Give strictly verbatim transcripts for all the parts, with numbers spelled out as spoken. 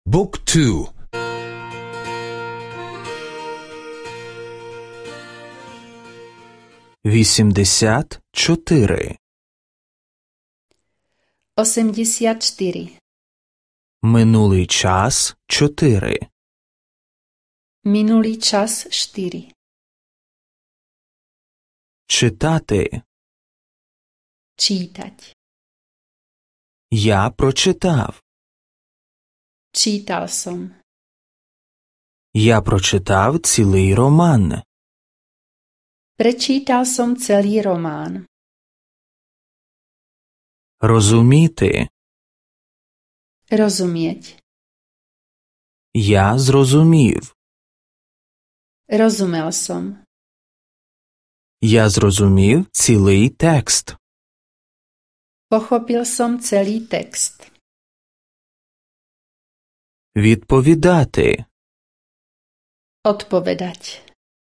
Book two. Вісімдесят чотири. Osemdesiat čtyři. Минулий час чотири. Minulý čas štyri. Читати. Čítať. Я прочитав. Čítal som. Я прочитав цілий роман. Prečítal som celý román. Розуміти. Rozumieť. Я зрозумів. Rozumel som. Я зрозумів цілий текст. Pochopil som celý text. Відповідати. Odpovedať.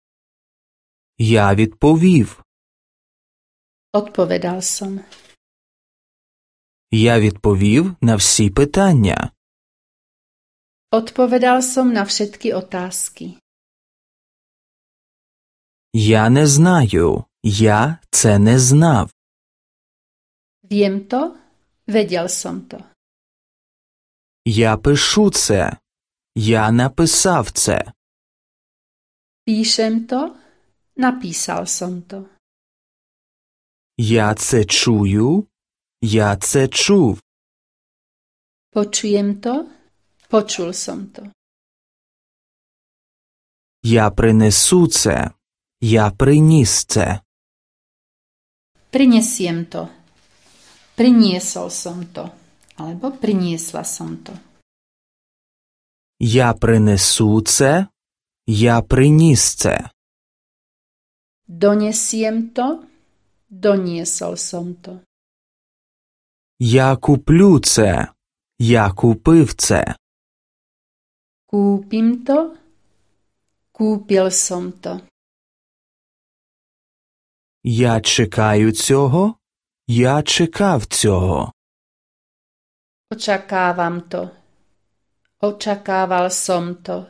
Я відповів. Odpovedal som. Я відповів на всі питання. Odpovedal som na všetky otázky. Я не знаю. Я це не знав. Viem to, vedel som to. Я пишу це. Я написав це. Píšem to, napísal som to. Я це чую. Я це чув. Počujem to, počul som to. Я принесу це. Я приніс це. Prinesiem to. Priniesol som to. Alebo priniesla som to. Я принесу це. Я приніс це. Donesiem to. Doniesol som to. Я куплю це. Я купив це. Kúpim to. Kúpil som to. Я чекаю цього. Я чекав цього. Očakávam to. Očakával som to.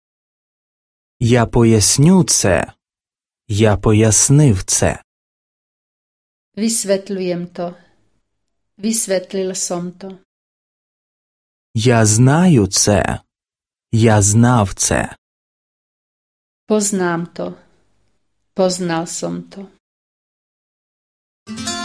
Я поясню це. Я пояснив це. Vysvetľujem to. Vysvetlil som to. Я знаю це. Я знав це. Poznám to. Poznal som to.